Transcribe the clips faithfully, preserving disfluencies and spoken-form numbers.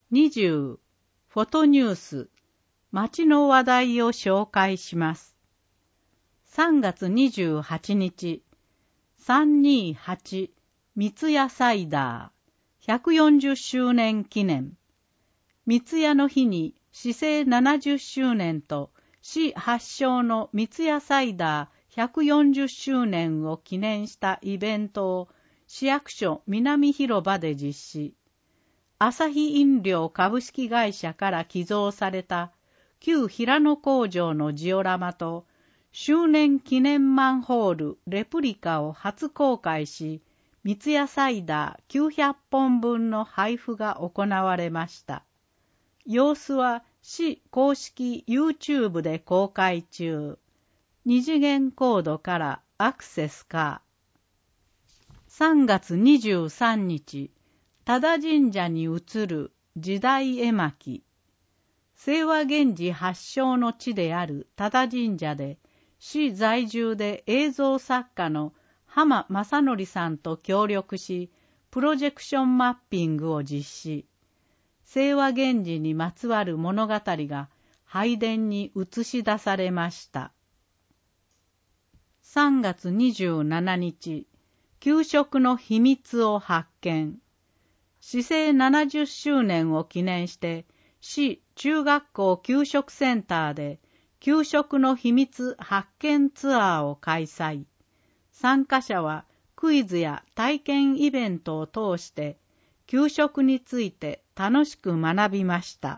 にじゅうフォトニュース、街の話題を紹介します。さんがつにじゅうはちにち、さんにーはち三ツ矢サイダーひゃくよんじゅっしゅうねん記念。三ツ矢の日に市政ななじゅっしゅうねんと市発祥の三ツ矢サイダーひゃくよんじゅっしゅうねんを記念したイベントを市役所南広場で実施。アサヒ飲料株式会社から寄贈された旧平野工場のジオラマと周年記念マンホールレプリカを初公開し、三ツ矢サイダーきゅうひゃっぽんぶんの配布が行われました。様子は市公式 YouTube で公開中。二次元コードからアクセスか。さんがつにじゅうさんにち、多田神社に移る時代絵巻。清和源氏発祥の地である多田神社で、市在住で映像作家の浜正則さんと協力し、プロジェクションマッピングを実施。清和源氏にまつわる物語が拝殿に映し出されました。さんがつにじゅうしちにち、給食の秘密を発見。市政ななじゅっしゅうねんを記念して、市中学校給食センターで給食の秘密発見ツアーを開催。参加者はクイズや体験イベントを通して給食について楽しく学びました。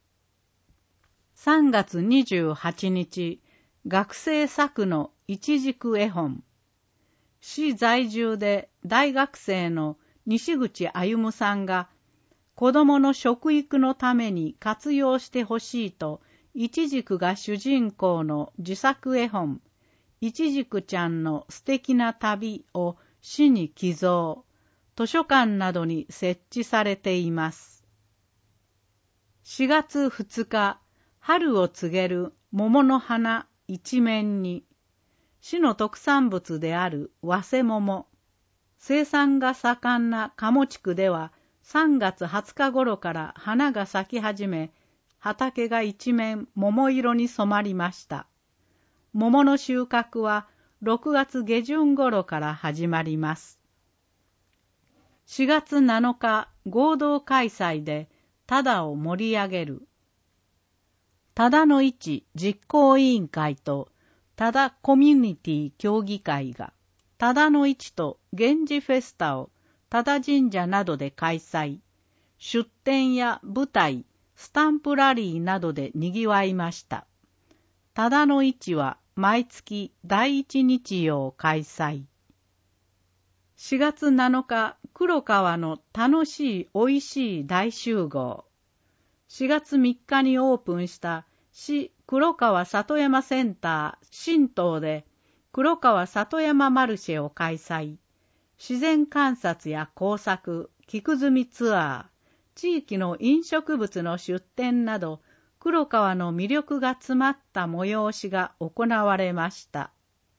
さんがつにじゅうはちにち、学生作のいちじく絵本。市在住で大学生の西口歩さんが子どもの食育のために活用してほしいと、いちじくが主人公の自作絵本、いちじくちゃんの素敵な旅を市に寄贈、図書館などに設置されています。しがつふつか、春を告げる桃の花一面に、市の特産物である早生桃。生産が盛んな加茂地区では、さんがつはつか頃から花が咲き始め、畑が一面桃色に染まりました。桃の収穫はろくがつげじゅん頃から始まります。しがつなのか合同開催で多田を盛り上げる。多田の市実行委員会と多田コミュニティ協議会が多田の市と源氏フェスタを多田神社などで開催。出展や舞台、スタンプラリーなどで賑わいました。多田の市は毎月だいいち日曜開催。しがつなのか、黒川の楽しいおいしい大集合。しがつみっかにオープンした市黒川里山センター新島で黒川里山マルシェを開催。自然観察や工作、木くずみツアー、地域の飲食物の出店など、黒川の魅力が詰まった催しが行われました。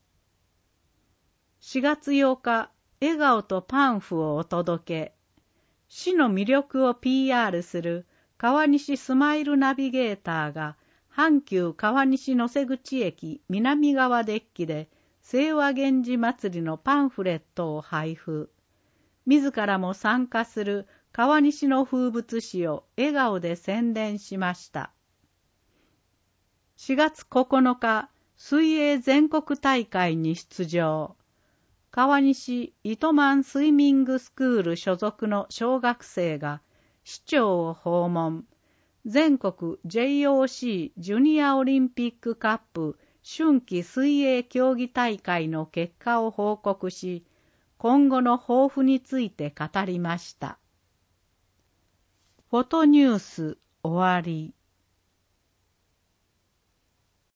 しがつようか、笑顔とパンフをお届け。市の魅力を ピーアール する川西スマイルナビゲーターが、阪急川西野瀬口駅南側デッキで、清和源氏祭りのパンフレットを配布。自らも参加する川西の風物詩を笑顔で宣伝しました。しがつここのか、水泳全国大会に出場。川西糸満スイミングスクール所属の小学生が市長を訪問。全国 ジェイオーシー ジュニアオリンピックカップ春季水泳競技大会の結果を報告し、今後の抱負について語りました。フォトニュース終わり。